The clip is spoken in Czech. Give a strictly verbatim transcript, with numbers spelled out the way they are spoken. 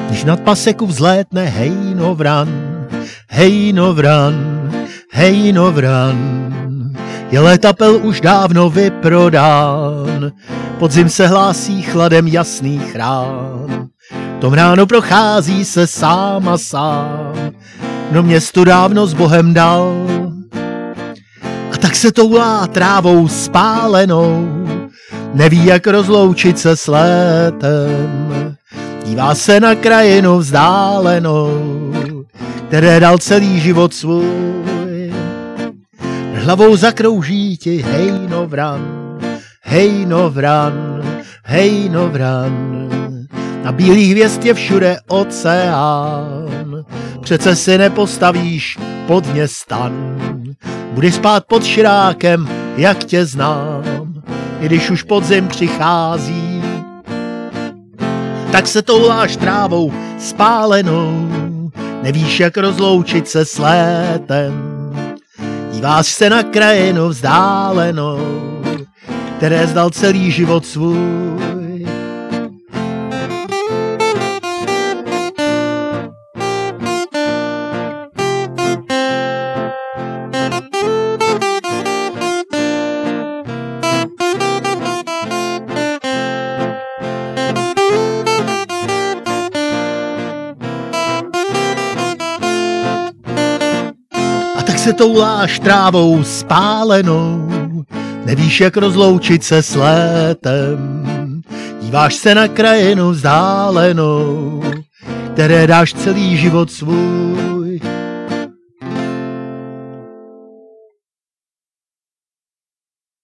Když nad paseku vzlétne hejnovran, hejnovran, hejnovran, je letapel už dávno vyprodán, podzim se hlásí chladem jasných rán. Tom ráno prochází se sám a sám, no město dávno s Bohem dal. A tak se toulá trávou spálenou, neví, jak rozloučit se s létem. Dívá se na krajinu vzdálenou, které dal celý život svůj. Hlavou zakrouží ti hejnovran, hejnovran, hejnovran. Na bílých hvězd je všude oceán, přece si nepostavíš pod ně stan. Budeš spát pod širákem, jak tě znám, i když už podzim přichází. Tak se touláš trávou spálenou, nevíš, jak rozloučit se s létem. Díváš se na krajinu vzdálenou, které zdal celý život svůj. Tak se touláš trávou spálenou, nevíš, jak rozloučit se s létem. Díváš se na krajinu vzdálenou, které dáš celý život svůj.